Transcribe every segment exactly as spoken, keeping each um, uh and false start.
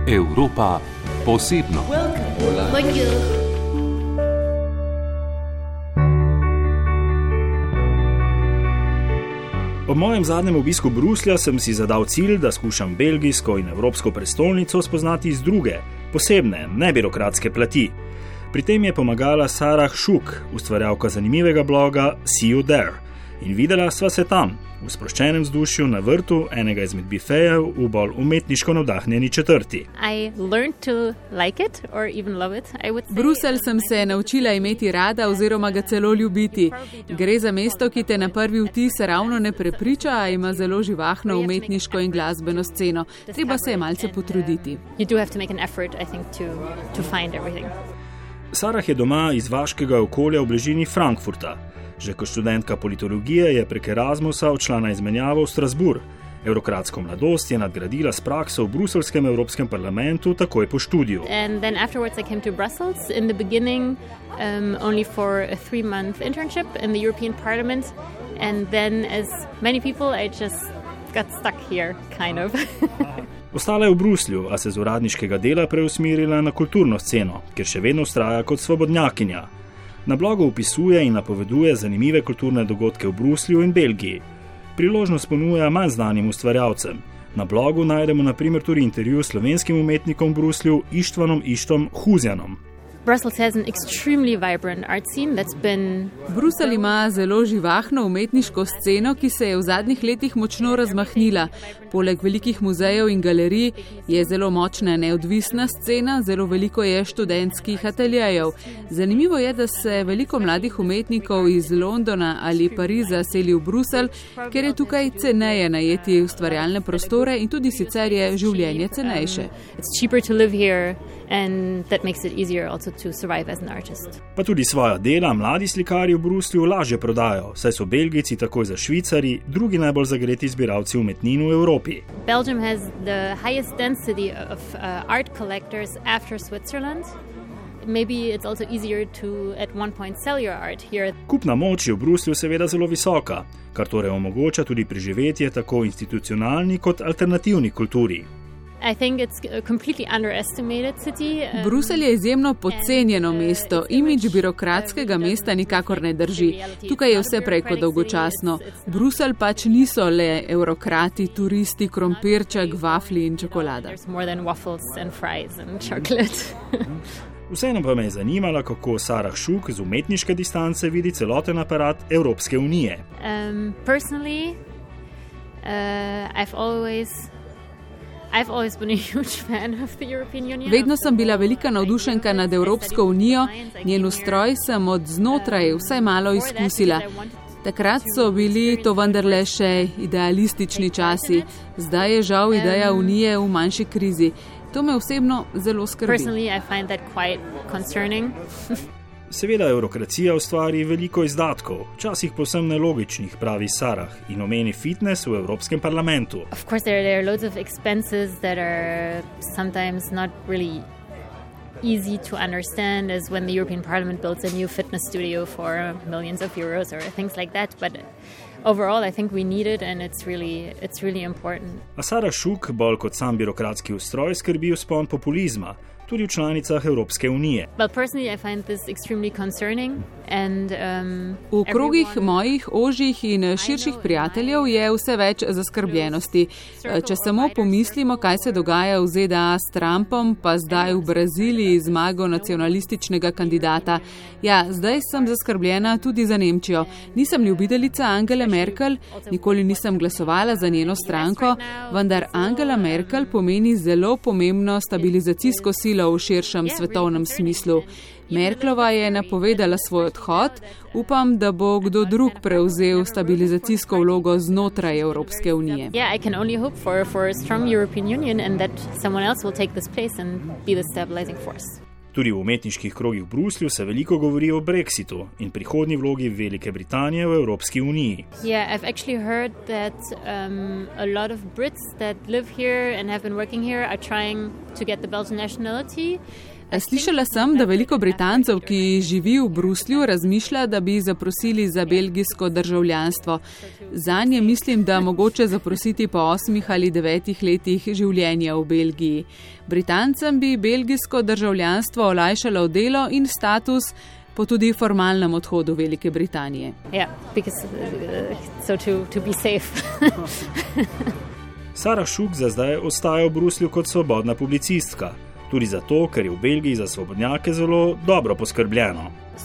Evropa posebno. Ob mojem zadnjem obisku Bruslja sem si zadal cilj, da skušam belgijsko in evropsko prestolnico spoznati iz druge, posebne, nebirokratske plati. Pri tem je pomagala Sarah Shook, ustvarjalka zanimivega bloga See You There. In videla sva se tam, v sproščenem vzdušju na vrtu enega izmed bifejev v bolj umetniško navdahnjeni četrti. Like it, it, Bruselj sem se naučila imeti rada oziroma ga celo ljubiti. Gre za mesto, ki te na prvi vtis ravno ne prepriča, a ima zelo živahno umetniško in glasbeno sceno. Treba se je malce potruditi. Effort, to, to Sarah je doma iz vaškega okolja v bližini Frankfurta. Že kot študentka politologije je prek Erasmusa odšla na izmenjavo v Strasbourg. Evrokratsko mladost je nadgradila s prakso v bruseljskem Evropskem parlamentu takoj po študiju. And then afterwards I came to Brussels in the beginning um, only for a three-month internship in the European Parliament, and then as many people I just got stuck here, kind of. Ostala je v Bruslju, a se z uradniškega dela preusmerila na kulturno sceno, kjer še vedno vztraja kot svobodnjakinja. Na blogu opisuje in napoveduje zanimive kulturne dogodke v Bruslju in Belgiji. Priložnost ponuja manj znanim ustvarjalcem. Na blogu najdemo na primer tudi intervju s slovenskim umetnikom v Bruslju Ištvanom Ištom Huzjanom. Been... Bruselj ima zelo živahno umetniško sceno, ki se je v zadnjih letih močno razmahnila. Poleg velikih muzejev in galerij je zelo močna neodvisna scena, zelo veliko je študentskih ateljejev. Zanimivo je, da se veliko mladih umetnikov iz Londona ali Pariza seli v Bruselj, ker je tukaj ceneje najeti ustvarjalne prostore in tudi sicer je življenje cenejše. And that makes it easier also to survive as an artist. Pa tudi svoja dela mladi slikarji v Bruslju lažje prodajo, saj so Belgijci takoj za Švicari drugi najbolj zagreti zbiralci umetnin v Evropi. Belgium has the highest density of uh, art collectors after Switzerland. Maybe it's also easier to at one point sell your art here. Kupna moč je v Bruslju seveda zelo visoka, kar torej omogoča tudi preživetje tako institucionalni kot alternativni kulturi. Bruselj je izjemno podcenjeno mesto, imidž birokratskega mesta nikakor ne drži. Tukaj je vse prej kot dolgočasno. Bruselj pač niso le evrokrati, turisti, krompirček, vafli in čokolada. Vseeno pa me je zanimala, kako Sarah Shook z umetniške distance vidi celoten aparat Evropske unije. Um, personally, uh, I've always... Vedno sem bila velika navdušenka nad Evropsko unijo, njen ustroj sem od znotraj vsaj malo izkusila. Takrat so bili to vendarle še idealistični časi, zdaj je žal ideja unije v manjši krizi. To me osebno zelo skrbi. Seveda evrokracija ustvari veliko izdatkov, včasih povsem nelogičnih, pravi Sarah, in omeni fitness v Evropskem parlamentu. Of course there, there are loads of expenses that are sometimes not really easy to understand, as when the European Parliament builds a new fitness studio for millions of euros or things like that, but overall I think we need it and it's really, it's really important. A Sarah Shook bolj kot sam birokratski ustroj skrbi vzpon populizma, tudi v članicah Evropske unije. Well, personally I find this extremely concerning and um, v krogih everyone... mojih ožjih in širših prijateljev je vse več zaskrbljenosti. Če samo pomislimo, kaj se dogaja v Z D A s Trumpom, pa zdaj v Braziliji zmago nacionalističnega kandidata. Ja, zdaj sem zaskrbljena tudi za Nemčijo. Nisem ljubiteljica Angele Merkel, nikoli nisem glasovala za njeno stranko, vendar Angela Merkel pomeni zelo pomembno stabilizacijsko silo v širšem svetovnem smislu. Merklova je napovedala svoj odhod, upam, da bo kdo drug prevzel stabilizacijsko vlogo znotraj Evropske unije. Yeah, I can only hope for, for a strong European Union and that someone else will take this place and be the stabilizing force. Tudi v umetniških krogih v Bruslju se veliko govori o Brexitu in prihodnji vlogi Velike Britanije v Evropski uniji. Yeah, I've actually heard that um, a lot of Brits that live here and have been working here are trying to get the Belgian nationality. Slišala sem, da veliko Britancev, ki živi v Bruslju, razmišlja, da bi zaprosili za belgijsko državljanstvo. Zanje mislim, da mogoče zaprositi po osmih ali devetih letih življenja v Belgiji. Britancem bi belgijsko državljanstvo olajšalo delo in status po tudi formalnem odhodu Velike Britanije. Yeah, because, uh, so to, to be safe. Sarah Shook za zdaj ostaja v Bruslju kot svobodna publicistka. Tudi zato, ker je v Belgiji za svobodnjake zelo dobro poskrbljeno.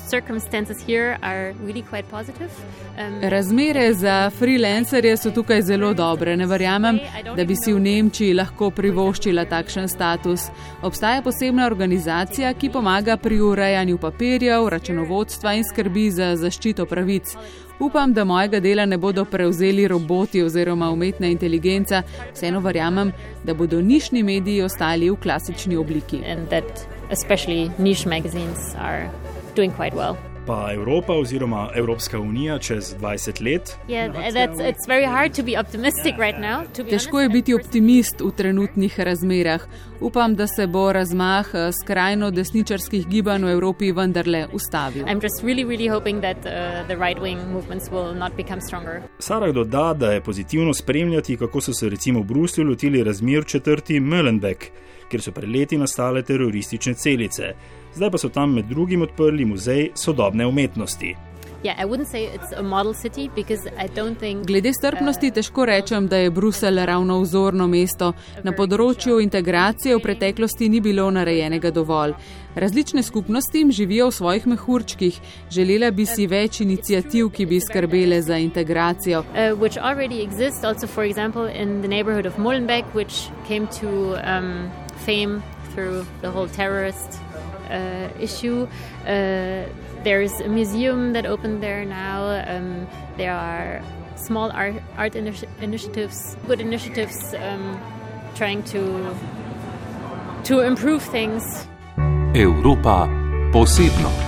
Razmere za freelancerje so tukaj zelo dobre. Ne verjamem, da bi si v Nemčiji lahko privoščila takšen status. Obstaja posebna organizacija, ki pomaga pri urejanju papirjev, računovodstva in skrbi za zaščito pravic. Upam, da mojega dela ne bodo prevzeli roboti oziroma umetna inteligenca. Vseeno verjamem, da bodo nišni mediji ostali v klasični obliki. Pa Evropa oziroma Evropska unija čez dvajset let? Težko je biti optimist v trenutnih razmerah. Upam, da se bo razmah skrajno desničarskih gibanj v Evropi vendarle ustavil. Really, really that, uh, Sarah doda, da je pozitivno spremljati, kako so se recimo v Bruslju lotili razmer četrti Molenbeek, kjer so pred leti nastale teroristične celice. Zdaj pa so tam med drugim odprli muzej sodobne umetnosti. Glede strpnosti težko rečem, da je Bruselj ravno vzorno mesto. Na področju integracije v preteklosti ni bilo narejenega dovolj. Različne skupnosti živijo v svojih mehurčkih. Želela bi si več iniciativ, ki bi skrbele za integracijo. Uh, issue. Uh, there's a museum that opened there now. Um, there are small art, art initi- initiatives, good initiatives um, trying to, to improve things. Evropa posebno.